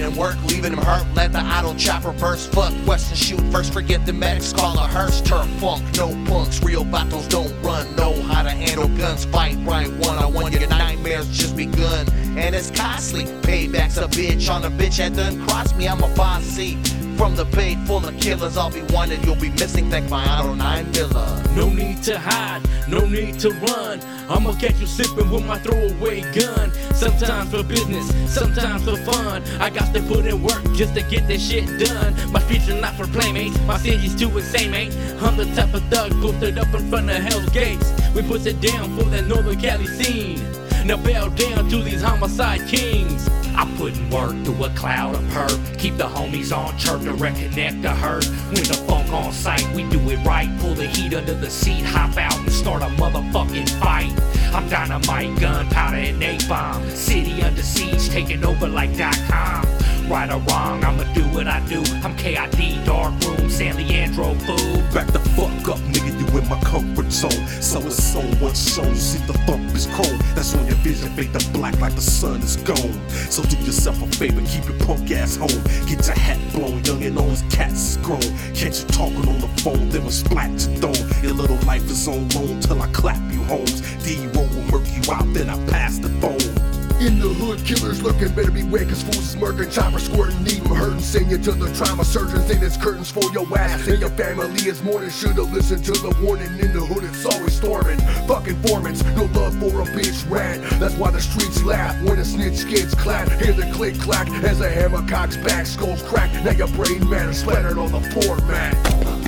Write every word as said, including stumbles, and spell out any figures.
and work, leaving him hurt. Let the idle chopper burst. Fuck Western shoot first, forget the medics, call a hearse. Turf funk, no punks, real battles don't run. Know how to handle guns, fight right one on one. Your nightmares just begun, and it's costly. Payback's a bitch on a bitch that done crossed me. I'm a bossy. From the paid full of killers, I'll be wanted. You'll be missing, thank my Auto nine Miller. No need to hide, no need to run. I'ma catch you slipping with my throwaway gun. Sometimes for business, sometimes for fun. I got to put in work just to get this shit done. My future not for playmates, my city's too insane, mate. I'm the type of thug posted up in front of Hell's Gates. We put it down for that Northern Cali scene. Now bow down to these homicide kings. I put in work through a cloud of perp. Keep the homies on chirp to reconnect the hurt. When the funk on sight, we do it right. Pull the heat under the seat, hop out and start a motherfucking fight. I'm dynamite, gunpowder, and napalm. City under siege, taking over like dot com. Right or wrong, I'ma do what I do. I'm K I D, dark room, San Leandro fool. Back the fuck up, nigga, you in my comfort zone. So it's so what's shown, see the thump is chrome. That's when your vision fade to black like the sun is gone. So do yourself a favor, keep your punk ass home. Get your hat blown, young and old cats is grown. Catch you talking on the phone, then we'll splat your dome. Your little life is on loan till I clap you homes. D-roll will murk you out, then I pass the phone. In the hood, killers lurking, better beware, cause fools is murking, chopper squirting, leave them hurting, send you to the trauma surgeons, and it's curtains for your ass, and your family is mourning, should've listened to the warning, in the hood it's always storming, fuck informants, no love for a bitch rat, that's why the streets laugh, when a snitch gets clapped, hear the click clack, as a hammer cocks back, skulls crack, now your brain matter splattered on the floor mat.